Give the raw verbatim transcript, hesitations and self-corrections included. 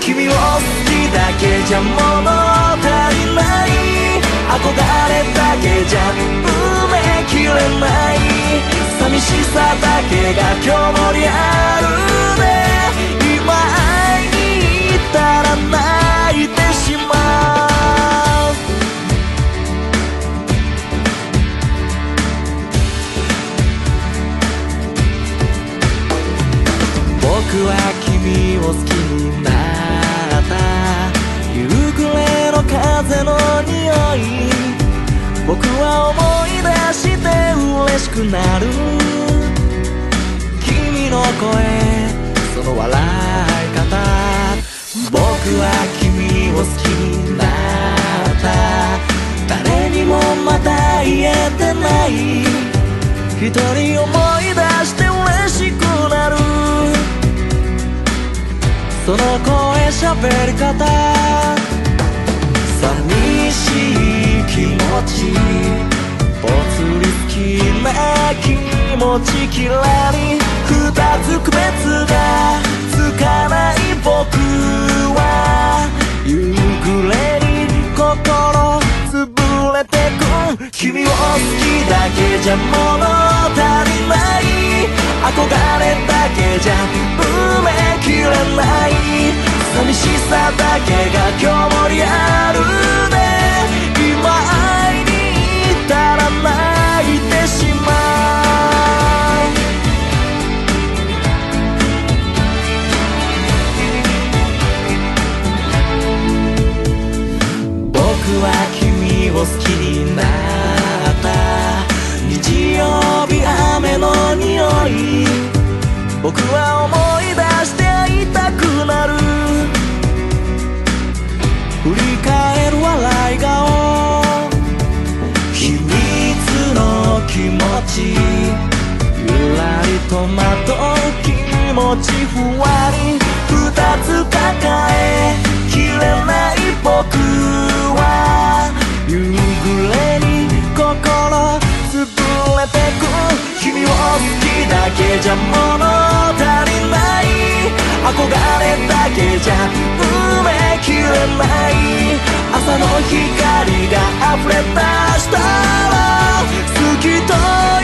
君を好きだけじゃ物足りない、憧れだけじゃ埋めきれない、寂しさだけが今日もリアルで、今会いに行ったら泣いてしまう。僕は君を好きになった、夕暮れの風の匂い、僕は思い出して嬉しくなる、君の声、その笑い方、僕は君を好きになった、誰にもまだ言えてない、一人思い出して嬉しくなる、その声喋り方、寂しい気持ち、ぽつり好きな気持ち、きらり二つ区別がつかない僕は、夕暮れに心潰れてく、君を好きだけじゃ物足りない、憧れだけじゃ埋めきれない、寂しさだけが今日もリアルで、今会いに行ったら泣いてしまう。僕は君を好きになった、日曜日雨の匂い、僕は思い出して会いたくなる、振り返る笑い顔、秘密の気持ち、ゆらりとまとう気持ち、ふわり二つ抱えきれない僕は、夕暮れに心潰れてく、君を好きだけじゃ物足りない、憧れだけじゃ埋めきれない、朝の光が溢れ出したら好きと